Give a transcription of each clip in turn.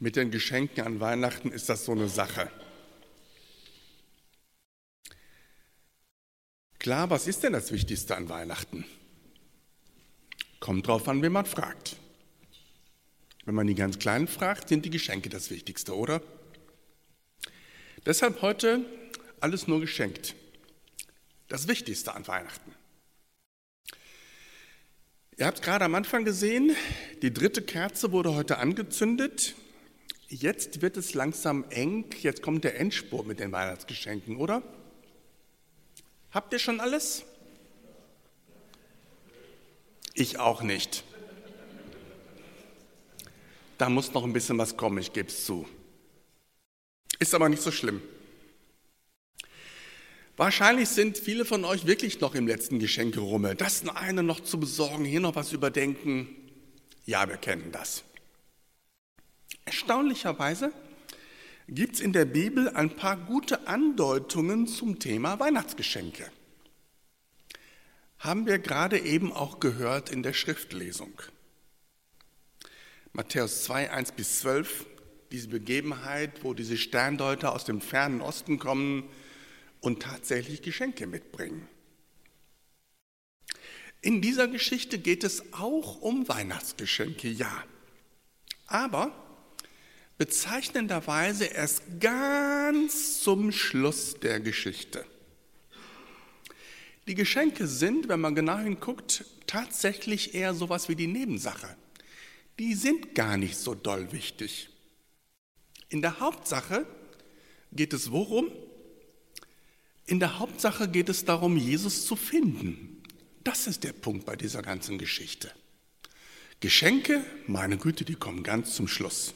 Mit den Geschenken an Weihnachten ist das so eine Sache. Klar, was ist denn das Wichtigste an Weihnachten? Kommt drauf an, wen man fragt. Wenn man die ganz Kleinen fragt, sind die Geschenke das Wichtigste, oder? Deshalb heute alles nur geschenkt. Das Wichtigste an Weihnachten. Ihr habt gerade am Anfang gesehen, die 3. Kerze wurde heute angezündet. Jetzt wird es langsam eng, jetzt kommt der Endspurt mit den Weihnachtsgeschenken, oder? Habt ihr schon alles? Ich auch nicht. Da muss noch ein bisschen was kommen, ich gebe es zu. Ist aber nicht so schlimm. Wahrscheinlich sind viele von euch wirklich noch im letzten Geschenkerummel. Das eine noch zu besorgen, hier noch was überdenken. Ja, wir kennen das. Erstaunlicherweise gibt es in der Bibel ein paar gute Andeutungen zum Thema Weihnachtsgeschenke. Haben wir gerade eben auch gehört in der Schriftlesung. Matthäus 2, 1-12, diese Begebenheit, wo diese Sterndeuter aus dem fernen Osten kommen und tatsächlich Geschenke mitbringen. In dieser Geschichte geht es auch um Weihnachtsgeschenke, ja. Aber bezeichnenderweise erst ganz zum Schluss der Geschichte. Die Geschenke sind, wenn man genau hinguckt, tatsächlich eher sowas wie die Nebensache. Die sind gar nicht so doll wichtig. In der Hauptsache geht es worum? In der Hauptsache geht es darum, Jesus zu finden. Das ist der Punkt bei dieser ganzen Geschichte. Geschenke, meine Güte, die kommen ganz zum Schluss.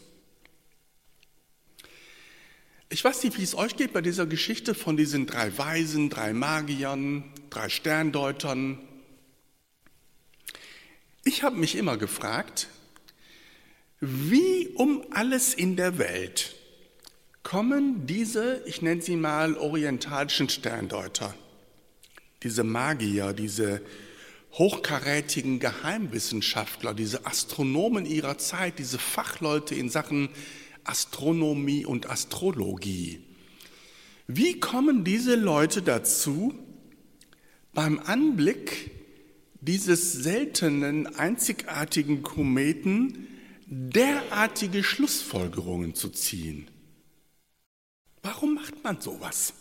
Ich weiß nicht, wie es euch geht bei dieser Geschichte von diesen 3 Weisen, 3 Magiern, 3 Sterndeutern. Ich habe mich immer gefragt, wie um alles in der Welt kommen diese, ich nenne sie mal orientalischen Sterndeuter, diese Magier, diese hochkarätigen Geheimwissenschaftler, diese Astronomen ihrer Zeit, diese Fachleute in Sachen Astronomie und Astrologie. Wie kommen diese Leute dazu, beim Anblick dieses seltenen, einzigartigen Kometen derartige Schlussfolgerungen zu ziehen? Warum macht man sowas?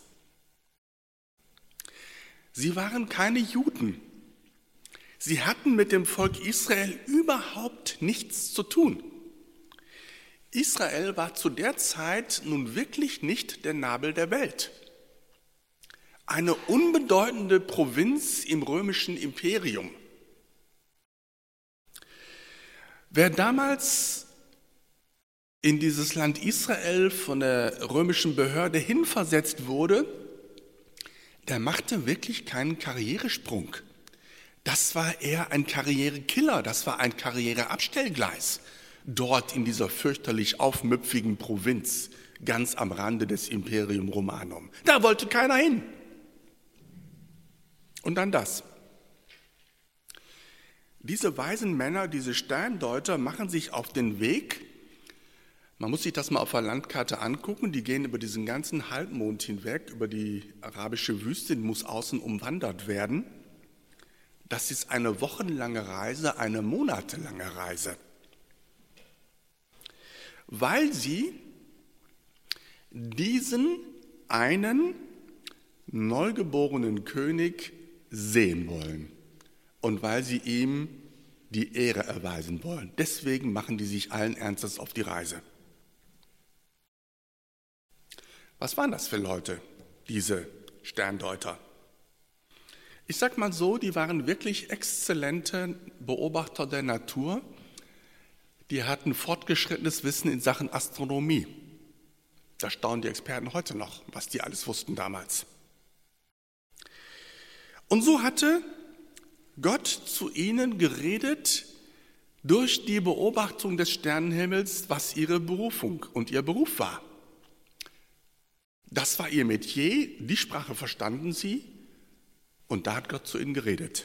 Sie waren keine Juden. Sie hatten mit dem Volk Israel überhaupt nichts zu tun. Israel war zu der Zeit nun wirklich nicht der Nabel der Welt. Eine unbedeutende Provinz im römischen Imperium. Wer damals in dieses Land Israel von der römischen Behörde hinversetzt wurde, der machte wirklich keinen Karrieresprung. Das war eher ein Karrierekiller, das war ein Karriereabstellgleis. Dort in dieser fürchterlich aufmüpfigen Provinz, ganz am Rande des Imperium Romanum. Da wollte keiner hin. Und dann das. Diese weisen Männer, diese Sterndeuter machen sich auf den Weg. Man muss sich das mal auf der Landkarte angucken. Die gehen über diesen ganzen Halbmond hinweg, über die arabische Wüste, die muss außen umwandert werden. Das ist eine wochenlange Reise, eine monatelange Reise. Weil sie diesen einen neugeborenen König sehen wollen und weil sie ihm die Ehre erweisen wollen. Deswegen machen die sich allen Ernstes auf die Reise. Was waren das für Leute, diese Sterndeuter? Ich sag mal so, die waren wirklich exzellente Beobachter der Natur. Die hatten fortgeschrittenes Wissen in Sachen Astronomie. Da staunen die Experten heute noch, was die alles wussten damals. Und so hatte Gott zu ihnen geredet durch die Beobachtung des Sternenhimmels, was ihre Berufung und ihr Beruf war. Das war ihr Metier, die Sprache verstanden sie und da hat Gott zu ihnen geredet.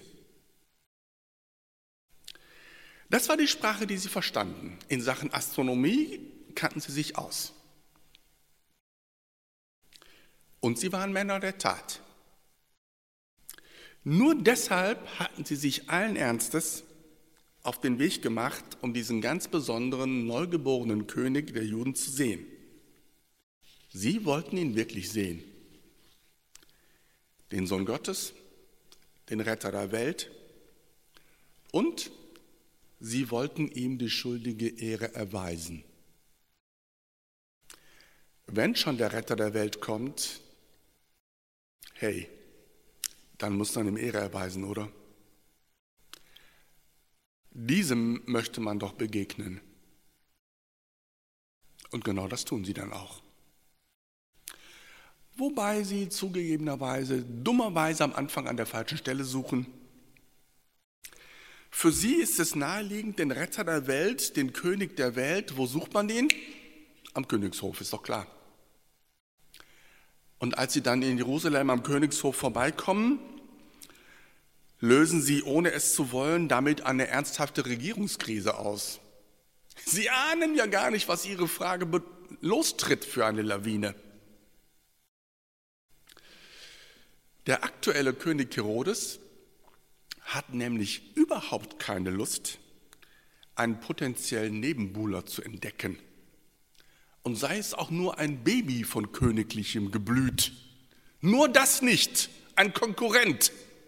Das war die Sprache, die sie verstanden. In Sachen Astronomie kannten sie sich aus. Und sie waren Männer der Tat. Nur deshalb hatten sie sich allen Ernstes auf den Weg gemacht, um diesen ganz besonderen, neugeborenen König der Juden zu sehen. Sie wollten ihn wirklich sehen. Den Sohn Gottes, den Retter der Welt, und sie wollten ihm die schuldige Ehre erweisen. Wenn schon der Retter der Welt kommt, hey, dann muss man ihm Ehre erweisen, oder? Diesem möchte man doch begegnen. Und genau das tun sie dann auch. Wobei sie zugegebenerweise dummerweise am Anfang an der falschen Stelle suchen. Für sie ist es naheliegend, den Retter der Welt, den König der Welt, wo sucht man den? Am Königshof, ist doch klar. Und als sie dann in Jerusalem am Königshof vorbeikommen, lösen sie, ohne es zu wollen, damit eine ernsthafte Regierungskrise aus. Sie ahnen ja gar nicht, was ihre Frage lostritt für eine Lawine. Der aktuelle König Herodes hat nämlich überhaupt keine Lust, einen potenziellen Nebenbuhler zu entdecken. Und sei es auch nur ein Baby von königlichem Geblüt. Nur das nicht, ein Konkurrent.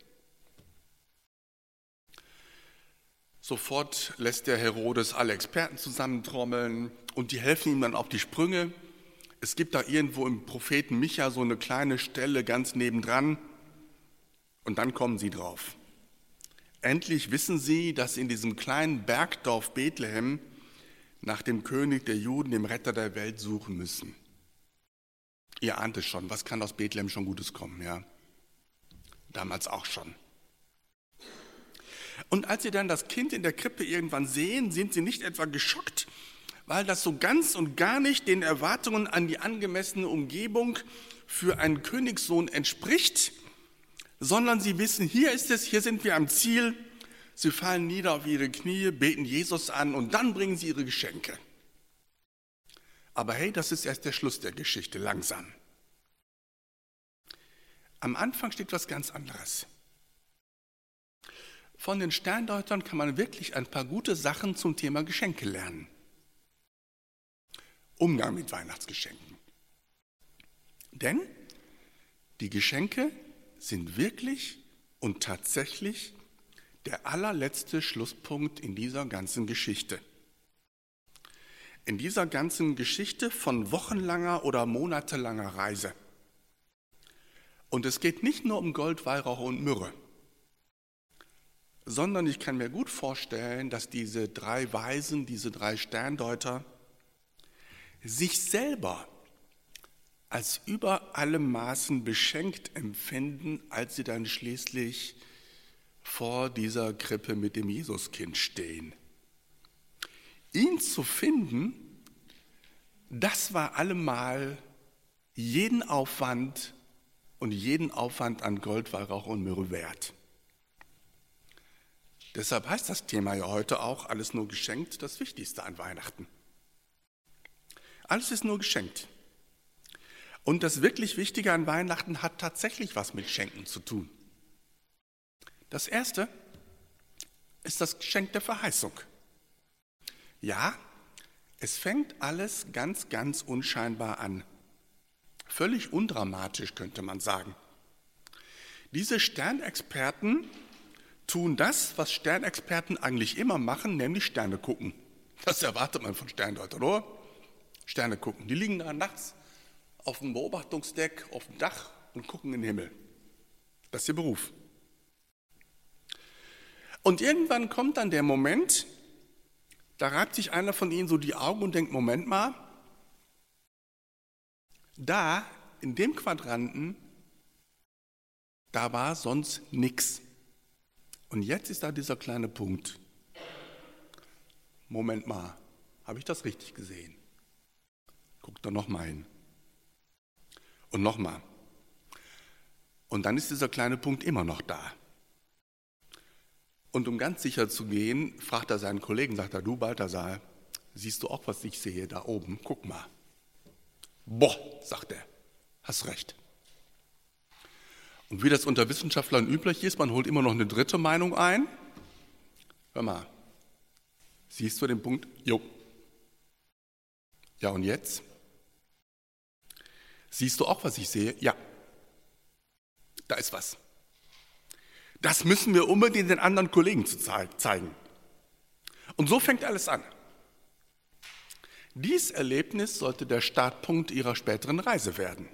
Sofort lässt der Herodes alle Experten zusammentrommeln und die helfen ihm dann auf die Sprünge. Es gibt da irgendwo im Propheten Micha so eine kleine Stelle ganz nebendran und dann kommen sie drauf. Endlich wissen sie, dass in diesem kleinen Bergdorf Bethlehem nach dem König der Juden, dem Retter der Welt, suchen müssen. Ihr ahnt es schon, was kann aus Bethlehem schon Gutes kommen, ja? Damals auch schon. Und als sie dann das Kind in der Krippe irgendwann sehen, sind sie nicht etwa geschockt, weil das so ganz und gar nicht den Erwartungen an die angemessene Umgebung für einen Königssohn entspricht, sondern sie wissen, hier ist es, hier sind wir am Ziel. Sie fallen nieder auf ihre Knie, beten Jesus an und dann bringen sie ihre Geschenke. Aber hey, das ist erst der Schluss der Geschichte, langsam. Am Anfang steht was ganz anderes. Von den Sterndeutern kann man wirklich ein paar gute Sachen zum Thema Geschenke lernen. Umgang mit Weihnachtsgeschenken. Denn die Geschenke sind wirklich und tatsächlich der allerletzte Schlusspunkt in dieser ganzen Geschichte. In dieser ganzen Geschichte von wochenlanger oder monatelanger Reise. Und es geht nicht nur um Gold, Weihrauch und Myrrhe, sondern ich kann mir gut vorstellen, dass diese drei Weisen, diese drei Sterndeuter, sich selber als über allem Maßen beschenkt empfinden, als sie dann schließlich vor dieser Krippe mit dem Jesuskind stehen. Ihn zu finden, das war allemal jeden Aufwand und jeden Aufwand an Gold, Weihrauch und Myrrhe wert. Deshalb heißt das Thema ja heute auch, alles nur geschenkt, das Wichtigste an Weihnachten. Alles ist nur geschenkt. Und das wirklich Wichtige an Weihnachten hat tatsächlich was mit Schenken zu tun. Das erste ist das Geschenk der Verheißung. Ja, es fängt alles ganz, ganz unscheinbar an. Völlig undramatisch, könnte man sagen. Diese Sternexperten tun das, was Sternexperten eigentlich immer machen, nämlich Sterne gucken. Das erwartet man von Sterndeutern, oder? Sterne gucken. Die liegen da nachts auf dem Beobachtungsdeck, auf dem Dach und gucken in den Himmel. Das ist ihr Beruf. Und irgendwann kommt dann der Moment, da reibt sich einer von ihnen so die Augen und denkt, Moment mal, da, in dem Quadranten, da war sonst nichts. Und jetzt ist da dieser kleine Punkt. Moment mal, habe ich das richtig gesehen? Guckt da nochmal hin. Und nochmal. Und dann ist dieser kleine Punkt immer noch da. Und um ganz sicher zu gehen, fragt er seinen Kollegen, sagt er, du Balthasar, Siehst du auch, was ich sehe da oben? Guck mal. Boah, sagt er, hast recht. Und wie das unter Wissenschaftlern üblich ist, man holt immer noch eine dritte Meinung ein. Hör mal, siehst du den Punkt? Jo. Ja, und jetzt? Siehst du auch, was ich sehe? Ja. Da ist was. Das müssen wir unbedingt den anderen Kollegen zeigen. Und so fängt alles an. Dieses Erlebnis sollte der Startpunkt ihrer späteren Reise werden.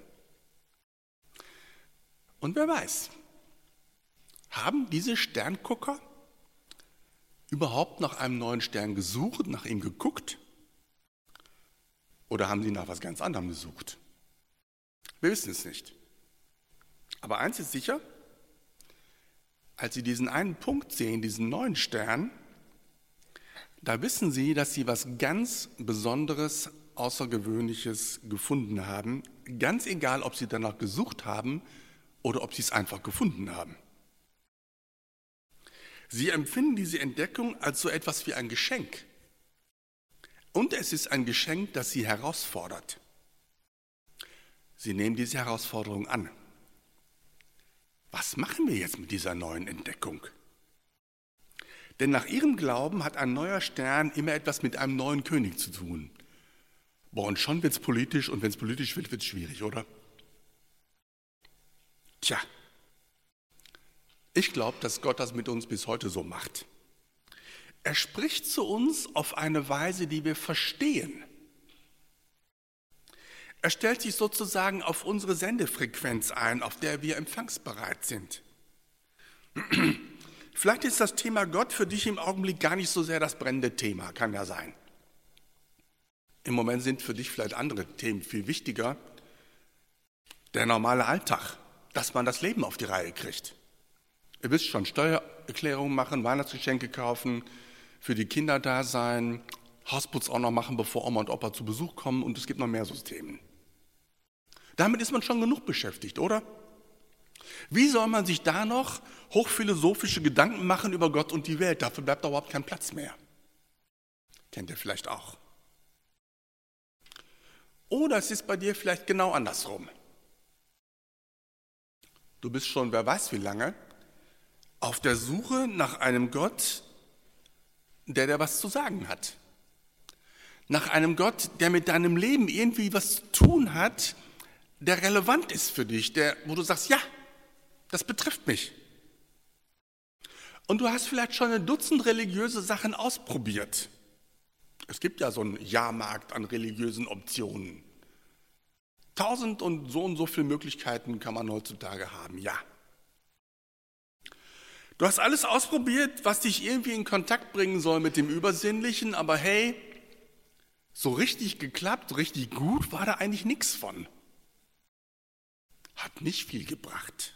Und wer weiß, haben diese Sterngucker überhaupt nach einem neuen Stern gesucht, nach ihm geguckt? Oder haben sie nach was ganz anderem gesucht? Wir wissen es nicht. Aber eins ist sicher, als sie diesen einen Punkt sehen, diesen neuen Stern, da wissen sie, dass sie was ganz Besonderes, Außergewöhnliches gefunden haben, ganz egal, ob sie danach gesucht haben oder ob sie es einfach gefunden haben. Sie empfinden diese Entdeckung als so etwas wie ein Geschenk. Und es ist ein Geschenk, das sie herausfordert. Sie nehmen diese Herausforderung an. Was machen wir jetzt mit dieser neuen Entdeckung? Denn nach ihrem Glauben hat ein neuer Stern immer etwas mit einem neuen König zu tun. Boah, und schon wird es politisch, und wenn es politisch wird, wird es schwierig, oder? Tja, ich glaube, dass Gott das mit uns bis heute so macht. Er spricht zu uns auf eine Weise, die wir verstehen. Er stellt sich sozusagen auf unsere Sendefrequenz ein, auf der wir empfangsbereit sind. Vielleicht ist das Thema Gott für dich im Augenblick gar nicht so sehr das brennende Thema, kann ja sein. Im Moment sind für dich vielleicht andere Themen viel wichtiger. Der normale Alltag, dass man das Leben auf die Reihe kriegt. Ihr wisst schon, Steuererklärungen machen, Weihnachtsgeschenke kaufen, für die Kinder da sein, Hausputz auch noch machen, bevor Oma und Opa zu Besuch kommen, und es gibt noch mehr so Themen. Damit ist man schon genug beschäftigt, oder? Wie soll man sich da noch hochphilosophische Gedanken machen über Gott und die Welt? Dafür bleibt überhaupt kein Platz mehr. Kennt ihr vielleicht auch. Oder es ist bei dir vielleicht genau andersrum. Du bist schon, wer weiß wie lange, auf der Suche nach einem Gott, der dir was zu sagen hat. Nach einem Gott, der mit deinem Leben irgendwie was zu tun hat, der relevant ist für dich, wo du sagst, ja, das betrifft mich. Und du hast vielleicht schon ein Dutzend religiöse Sachen ausprobiert. Es gibt ja so einen Jahrmarkt an religiösen Optionen. 1000 und so viele Möglichkeiten kann man heutzutage haben, ja. Du hast alles ausprobiert, was dich irgendwie in Kontakt bringen soll mit dem Übersinnlichen, aber hey, so richtig geklappt, richtig gut war da eigentlich nichts von. Hat nicht viel gebracht.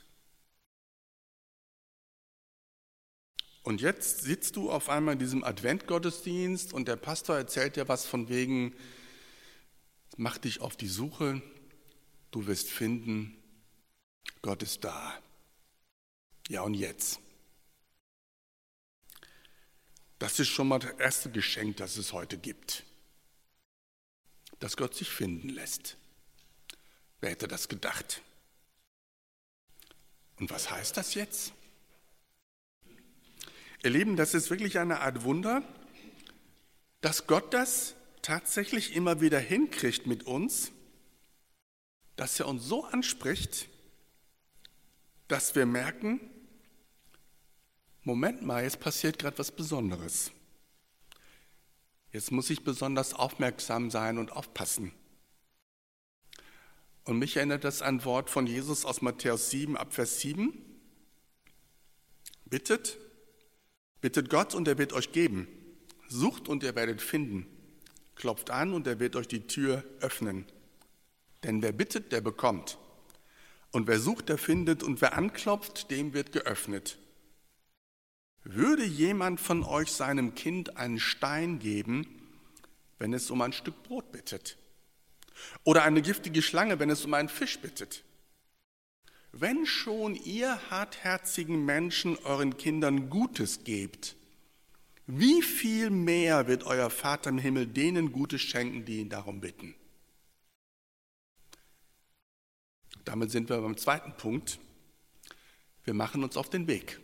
Und jetzt sitzt du auf einmal in diesem Adventgottesdienst und der Pastor erzählt dir was von wegen, mach dich auf die Suche, du wirst finden, Gott ist da. Ja, und jetzt? Das ist schon mal das erste Geschenk, das es heute gibt. Dass Gott sich finden lässt. Wer hätte das gedacht? Und was heißt das jetzt? Ihr Lieben, das ist wirklich eine Art Wunder, dass Gott das tatsächlich immer wieder hinkriegt mit uns, dass er uns so anspricht, dass wir merken, Moment mal, jetzt passiert gerade was Besonderes. Jetzt muss ich besonders aufmerksam sein und aufpassen. Und mich erinnert das an ein Wort von Jesus aus Matthäus 7, ab Vers 7. Bittet Gott und er wird euch geben. Sucht und ihr werdet finden. Klopft an und er wird euch die Tür öffnen. Denn wer bittet, der bekommt. Und wer sucht, der findet. Und wer anklopft, dem wird geöffnet. Würde jemand von euch seinem Kind einen Stein geben, wenn es um ein Stück Brot bittet? Oder eine giftige Schlange, wenn es um einen Fisch bittet? Wenn schon ihr hartherzigen Menschen euren Kindern Gutes gebt, wie viel mehr wird euer Vater im Himmel denen Gutes schenken, die ihn darum bitten? Damit sind wir beim zweiten Punkt. Wir machen uns auf den Weg.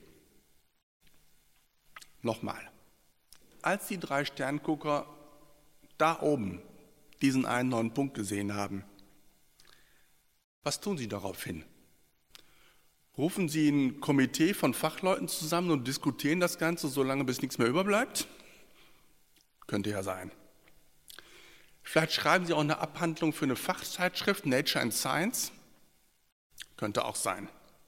Nochmal. Als die 3 Sterngucker da oben diesen einen neuen Punkt gesehen haben, was tun sie daraufhin? Rufen sie ein Komitee von Fachleuten zusammen und diskutieren das Ganze, solange bis nichts mehr überbleibt? Könnte ja sein. Vielleicht schreiben sie auch eine Abhandlung für eine Fachzeitschrift, Nature and Science. Könnte auch sein.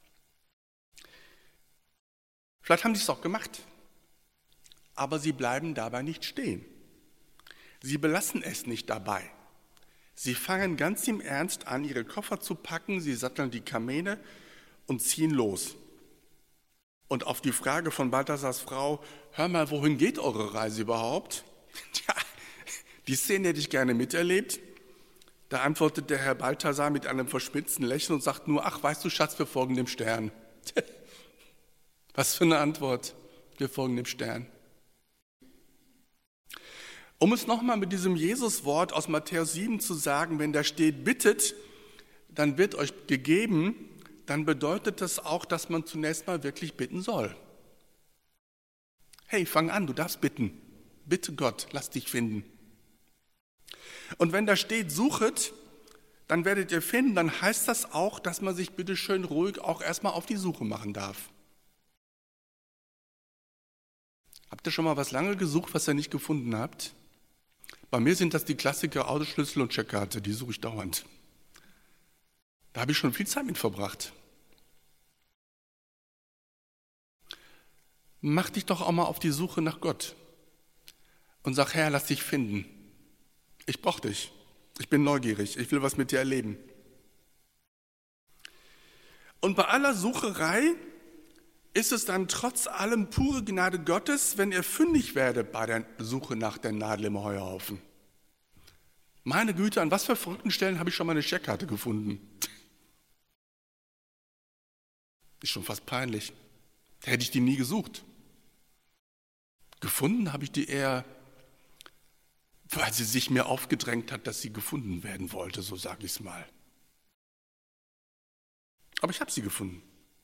Vielleicht haben sie es auch gemacht. Aber sie bleiben dabei nicht stehen. Sie belassen es nicht dabei. Sie fangen ganz im Ernst an, ihre Koffer zu packen, sie satteln die Kamele und ziehen los. Und auf die Frage von Balthasars Frau, hör mal, wohin geht eure Reise überhaupt? Tja, die Szene hätte ich gerne miterlebt. Da antwortet der Herr Balthasar mit einem verschmitzten Lächeln und sagt nur, ach, weißt du, Schatz, wir folgen dem Stern. Was für eine Antwort, wir folgen dem Stern. Um es nochmal mit diesem Jesus-Wort aus Matthäus 7 zu sagen, wenn da steht, bittet, dann wird euch gegeben, dann bedeutet das auch, dass man zunächst mal wirklich bitten soll. Hey, fang an, du darfst bitten. Bitte Gott, lass dich finden. Und wenn da steht, suchet, dann werdet ihr finden, dann heißt das auch, dass man sich bitte schön ruhig auch erstmal auf die Suche machen darf. Habt ihr schon mal was lange gesucht, was ihr nicht gefunden habt? Bei mir sind das die Klassiker Autoschlüssel und Checkkarte, die suche ich dauernd. Da habe ich schon viel Zeit mit verbracht. Mach dich doch auch mal auf die Suche nach Gott und sag, Herr, lass dich finden. Ich brauche dich. Ich bin neugierig. Ich will was mit dir erleben. Und bei aller Sucherei ist es dann trotz allem pure Gnade Gottes, wenn ihr fündig werdet bei der Suche nach der Nadel im Heuhaufen. Meine Güte, an was für verrückten Stellen habe ich schon mal eine Checkkarte gefunden? Ist schon fast peinlich. Da hätte ich die nie gesucht. Gefunden habe ich die eher, weil sie sich mir aufgedrängt hat, dass sie gefunden werden wollte, so sage ich es mal. Aber ich habe sie gefunden.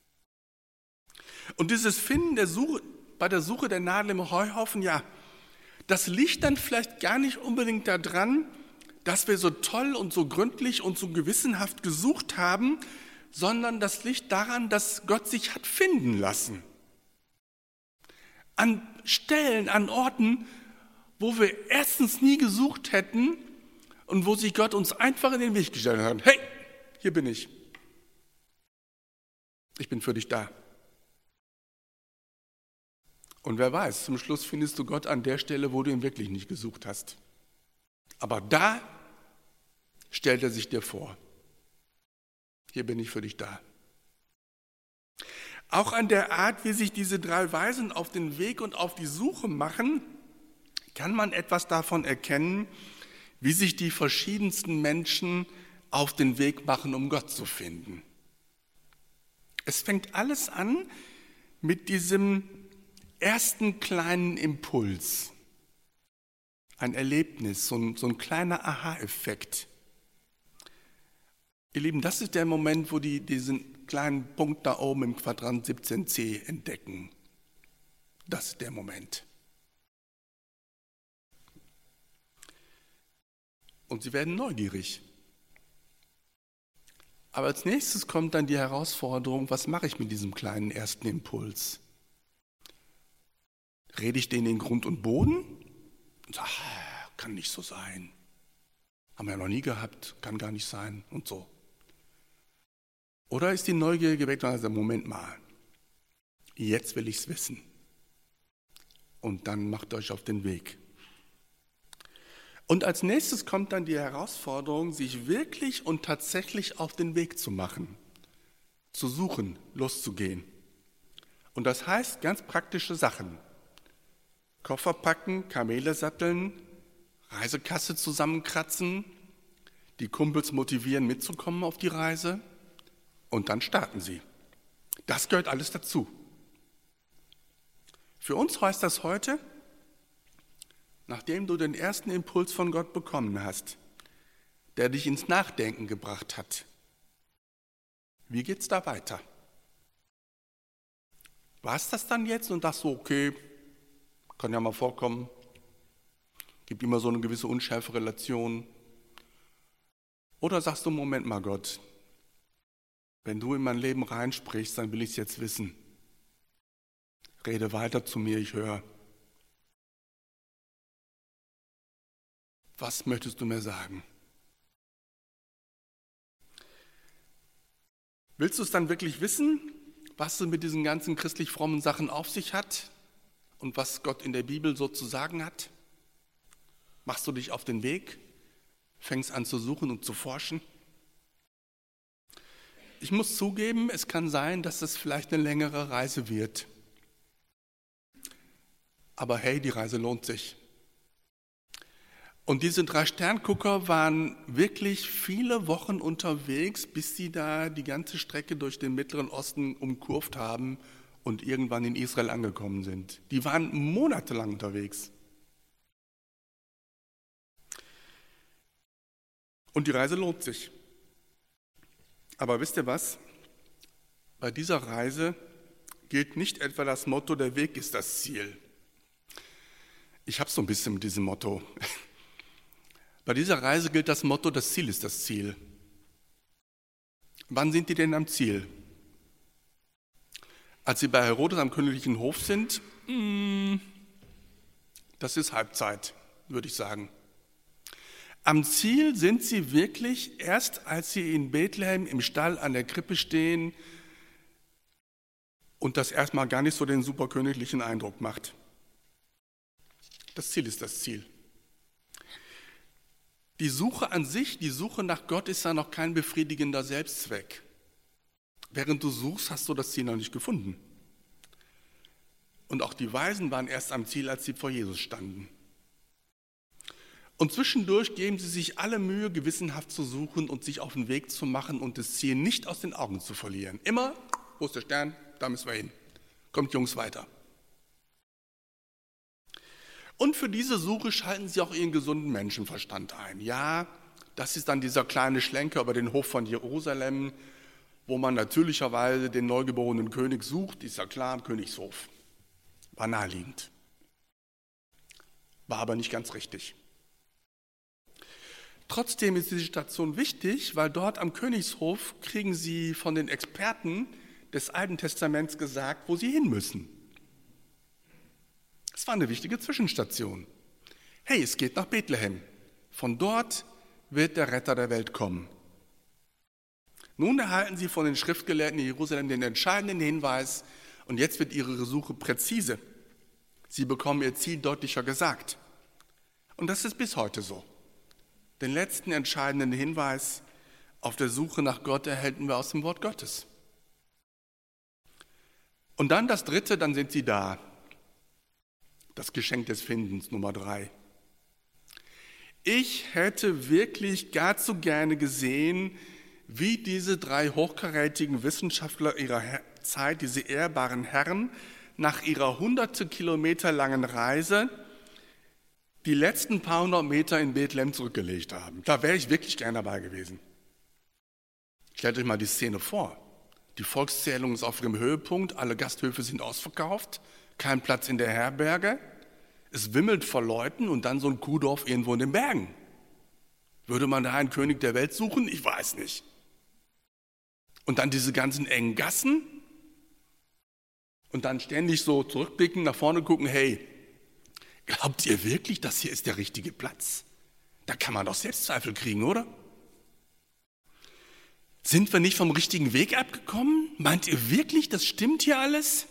Und dieses Finden bei der Suche der Nadel im Heuhaufen, ja, das liegt dann vielleicht gar nicht unbedingt daran, dass wir so toll und so gründlich und so gewissenhaft gesucht haben, sondern das liegt daran, dass Gott sich hat finden lassen. An Stellen, an Orten, wo wir erstens nie gesucht hätten und wo sich Gott uns einfach in den Weg gestellt hat. Hey, hier bin ich. Ich bin für dich da. Und wer weiß, zum Schluss findest du Gott an der Stelle, wo du ihn wirklich nicht gesucht hast. Aber da stellt er sich dir vor. Hier bin ich für dich da. Auch an der Art, wie sich diese 3 Weisen auf den Weg und auf die Suche machen, kann man etwas davon erkennen, wie sich die verschiedensten Menschen auf den Weg machen, um Gott zu finden. Es fängt alles an mit diesem ersten kleinen Impuls, ein Erlebnis, so ein kleiner Aha-Effekt. Ihr Lieben, das ist der Moment, wo die diesen kleinen Punkt da oben im Quadrant 17c entdecken. Das ist der Moment. Und sie werden neugierig. Aber als nächstes kommt dann die Herausforderung, was mache ich mit diesem kleinen ersten Impuls? Rede ich den in Grund und Boden? Und sage, kann nicht so sein. Haben wir ja noch nie gehabt, kann gar nicht sein und so. Oder ist die Neugier geweckt und sagt, Moment mal, jetzt will ich es wissen. Und dann macht euch auf den Weg. Und als nächstes kommt dann die Herausforderung, sich wirklich und tatsächlich auf den Weg zu machen, zu suchen, loszugehen. Und das heißt ganz praktische Sachen. Koffer packen, Kamele satteln, Reisekasse zusammenkratzen, die Kumpels motivieren, mitzukommen auf die Reise und dann starten sie. Das gehört alles dazu. Für uns heißt das heute, nachdem du den ersten Impuls von Gott bekommen hast, der dich ins Nachdenken gebracht hat, wie geht's da weiter? War es das dann jetzt und dachtest du, okay, kann ja mal vorkommen, gibt immer so eine gewisse unschärfe Relation? Oder sagst du, Moment mal Gott, wenn du in mein Leben reinsprichst, dann will ich es jetzt wissen. Rede weiter zu mir, ich höre. Was möchtest du mir sagen? Willst du es dann wirklich wissen, was es mit diesen ganzen christlich frommen Sachen auf sich hat und was Gott in der Bibel so zu sagen hat? Machst du dich auf den Weg, fängst an zu suchen und zu forschen? Ich muss zugeben, es kann sein, dass es vielleicht eine längere Reise wird. Aber hey, die Reise lohnt sich. Und diese 3 Sterngucker waren wirklich viele Wochen unterwegs, bis sie da die ganze Strecke durch den Mittleren Osten umkurvt haben und irgendwann in Israel angekommen sind. Die waren monatelang unterwegs. Und die Reise lohnt sich. Aber wisst ihr was? Bei dieser Reise gilt nicht etwa das Motto, der Weg ist das Ziel. Ich habe so ein bisschen mit diesem Motto. Bei dieser Reise gilt das Motto, das Ziel ist das Ziel. Wann sind die denn am Ziel? Als sie bei Herodes am königlichen Hof sind? Das ist Halbzeit, würde ich sagen. Am Ziel sind sie wirklich erst, als sie in Bethlehem im Stall an der Krippe stehen und das erstmal gar nicht so den superköniglichen Eindruck macht. Das Ziel ist das Ziel. Die Suche an sich, die Suche nach Gott ist ja noch kein befriedigender Selbstzweck. Während du suchst, hast du das Ziel noch nicht gefunden. Und auch die Weisen waren erst am Ziel, als sie vor Jesus standen. Und zwischendurch geben sie sich alle Mühe, gewissenhaft zu suchen und sich auf den Weg zu machen und das Ziel nicht aus den Augen zu verlieren. Immer, wo ist der Stern? Da müssen wir hin. Kommt Jungs weiter. Und für diese Suche schalten sie auch ihren gesunden Menschenverstand ein. Ja, das ist dann dieser kleine Schlenker über den Hof von Jerusalem, wo man natürlicherweise den neugeborenen König sucht, ist ja klar, am Königshof. War naheliegend. War aber nicht ganz richtig. Trotzdem ist diese Station wichtig, weil dort am Königshof kriegen sie von den Experten des Alten Testaments gesagt, wo sie hin müssen. Es war eine wichtige Zwischenstation. Hey, es geht nach Bethlehem. Von dort wird der Retter der Welt kommen. Nun erhalten sie von den Schriftgelehrten in Jerusalem den entscheidenden Hinweis und jetzt wird ihre Suche präzise. Sie bekommen ihr Ziel deutlicher gesagt. Und das ist bis heute so. Den letzten entscheidenden Hinweis auf der Suche nach Gott erhalten wir aus dem Wort Gottes. Und dann das Dritte, dann sind sie da. Das Geschenk des Findens, Nummer 3. Ich hätte wirklich gar zu gerne gesehen, wie diese 3 hochkarätigen Wissenschaftler ihrer Zeit, diese ehrbaren Herren, nach ihrer hunderte Kilometer langen Reise die letzten paar hundert Meter in Bethlehem zurückgelegt haben. Da wäre ich wirklich gern dabei gewesen. Stellt euch mal die Szene vor. Die Volkszählung ist auf ihrem Höhepunkt, alle Gasthöfe sind ausverkauft, kein Platz in der Herberge, es wimmelt vor Leuten und dann so ein Kuhdorf irgendwo in den Bergen. Würde man da einen König der Welt suchen? Ich weiß nicht. Und dann diese ganzen engen Gassen und dann ständig so zurückblicken, nach vorne gucken, hey, glaubt ihr wirklich, das hier ist der richtige Platz? Da kann man doch Selbstzweifel kriegen, oder? Sind wir nicht vom richtigen Weg abgekommen? Meint ihr wirklich, das stimmt hier alles?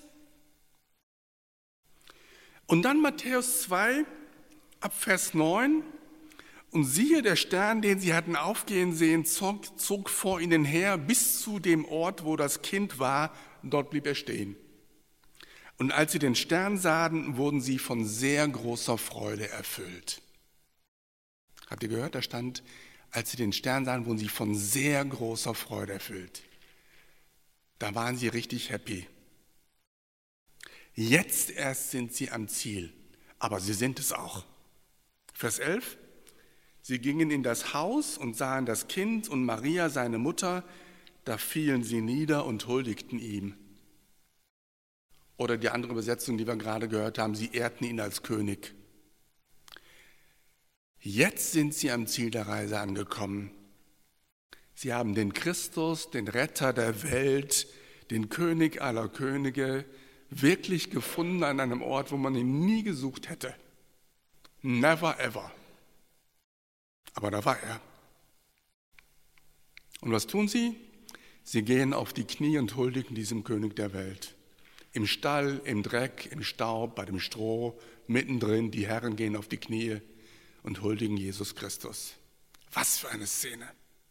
Und dann Matthäus 2, ab Vers 9. Und siehe, der Stern, den sie hatten aufgehen sehen, zog vor ihnen her bis zu dem Ort, wo das Kind war. Dort blieb er stehen. Und als sie den Stern sahen, wurden sie von sehr großer Freude erfüllt. Habt ihr gehört? Da stand, als sie den Stern sahen, wurden sie von sehr großer Freude erfüllt. Da waren sie richtig happy. Jetzt erst sind sie am Ziel, aber sie sind es auch. Vers 11. Sie gingen in das Haus und sahen das Kind und Maria, seine Mutter, da fielen sie nieder und huldigten ihm. Oder die andere Übersetzung, die wir gerade gehört haben, sie ehrten ihn als König. Jetzt sind sie am Ziel der Reise angekommen. Sie haben den Christus, den Retter der Welt, den König aller Könige, wirklich gefunden an einem Ort, wo man ihn nie gesucht hätte. Never ever. Aber da war er. Und was tun sie? Sie gehen auf die Knie und huldigen diesem König der Welt. Im Stall, im Dreck, im Staub, bei dem Stroh, mittendrin, die Herren gehen auf die Knie und huldigen Jesus Christus. Was für eine Szene.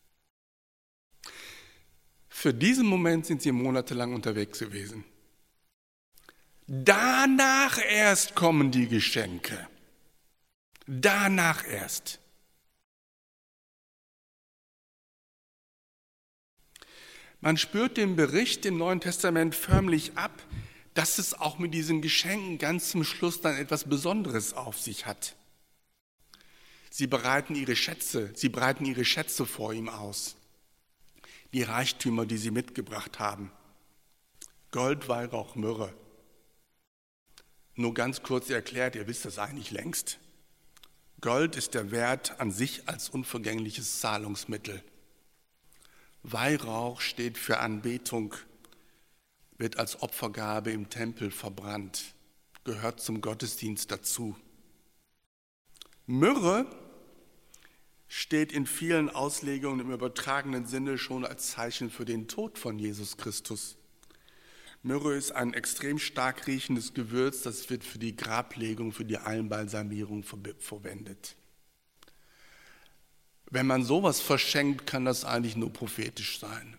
Für diesen Moment sind sie monatelang unterwegs gewesen. Danach erst kommen die Geschenke. Danach erst. Man spürt den Bericht im Neuen Testament förmlich ab, dass es auch mit diesen Geschenken ganz zum Schluss dann etwas Besonderes auf sich hat. Sie breiten ihre Schätze vor ihm aus. Die Reichtümer, die sie mitgebracht haben. Gold, Weihrauch, Myrrhe. Nur ganz kurz erklärt, ihr wisst das eigentlich längst. Gold ist der Wert an sich als unvergängliches Zahlungsmittel. Weihrauch steht für Anbetung, wird als Opfergabe im Tempel verbrannt, gehört zum Gottesdienst dazu. Myrrhe steht in vielen Auslegungen im übertragenen Sinne schon als Zeichen für den Tod von Jesus Christus. Myrrhe ist ein extrem stark riechendes Gewürz, das wird für die Grablegung, für die Einbalsamierung verwendet. Wenn man sowas verschenkt, kann das eigentlich nur prophetisch sein.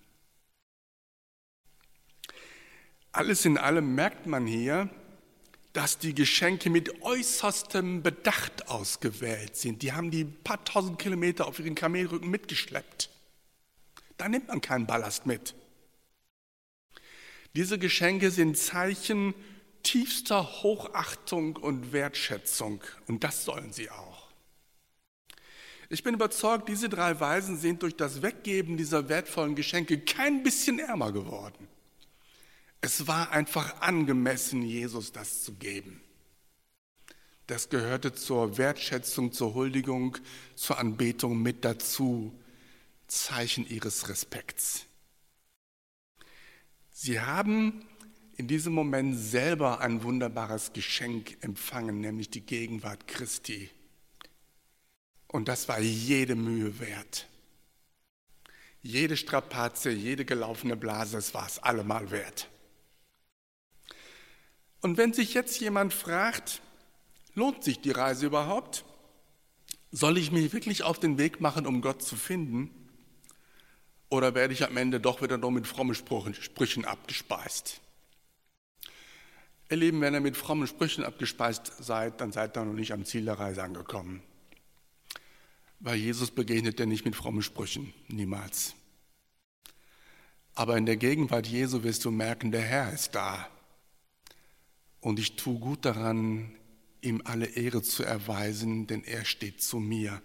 Alles in allem merkt man hier, dass die Geschenke mit äußerstem Bedacht ausgewählt sind. Die haben die paar tausend Kilometer auf ihren Kamelrücken mitgeschleppt. Da nimmt man keinen Ballast mit. Diese Geschenke sind Zeichen tiefster Hochachtung und Wertschätzung. Und das sollen sie auch. Ich bin überzeugt, diese 3 Weisen sind durch das Weggeben dieser wertvollen Geschenke kein bisschen ärmer geworden. Es war einfach angemessen, Jesus das zu geben. Das gehörte zur Wertschätzung, zur Huldigung, zur Anbetung mit dazu. Zeichen ihres Respekts. Sie haben in diesem Moment selber ein wunderbares Geschenk empfangen, nämlich die Gegenwart Christi. Und das war jede Mühe wert. Jede Strapaze, jede gelaufene Blase, es war es allemal wert. Und wenn sich jetzt jemand fragt, lohnt sich die Reise überhaupt? Soll ich mich wirklich auf den Weg machen, um Gott zu finden? Oder werde ich am Ende doch wieder nur mit frommen Sprüchen abgespeist? Ihr Lieben, wenn ihr mit frommen Sprüchen abgespeist seid, dann seid ihr noch nicht am Ziel der Reise angekommen. Weil Jesus begegnet dir nicht mit frommen Sprüchen, niemals. Aber in der Gegenwart Jesu wirst du merken, der Herr ist da. Und ich tue gut daran, ihm alle Ehre zu erweisen, denn er steht zu mir.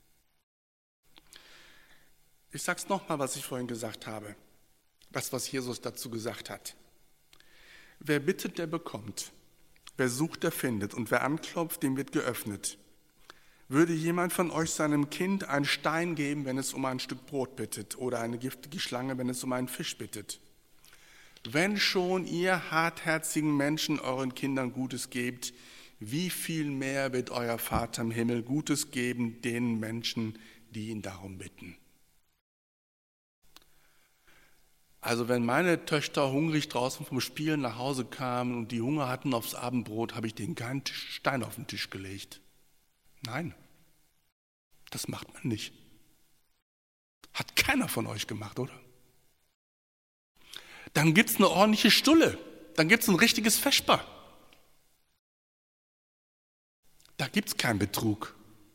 Ich sage es nochmal, was ich vorhin gesagt habe. Das, was Jesus dazu gesagt hat. Wer bittet, der bekommt. Wer sucht, der findet. Und wer anklopft, dem wird geöffnet. Würde jemand von euch seinem Kind einen Stein geben, wenn es um ein Stück Brot bittet, oder eine giftige Schlange, wenn es um einen Fisch bittet? Wenn schon ihr hartherzigen Menschen euren Kindern Gutes gebt, wie viel mehr wird euer Vater im Himmel Gutes geben den Menschen, die ihn darum bitten? Also wenn meine Töchter hungrig draußen vom Spielen nach Hause kamen und die Hunger hatten aufs Abendbrot, habe ich denen keinen Stein auf den Tisch gelegt. Nein, das macht man nicht. Hat keiner von euch gemacht, oder? Dann gibt es eine ordentliche Stulle, dann gibt es ein richtiges Vesper. Da gibt es keinen Betrug.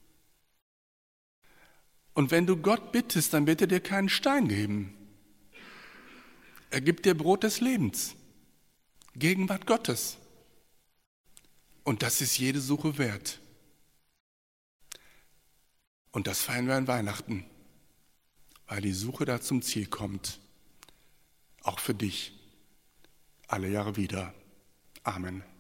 Und wenn du Gott bittest, dann wird er dir keinen Stein geben. Er gibt dir Brot des Lebens, Gegenwart Gottes. Und das ist jede Suche wert. Und das feiern wir an Weihnachten, weil die Suche da zum Ziel kommt. Auch für dich. Alle Jahre wieder. Amen.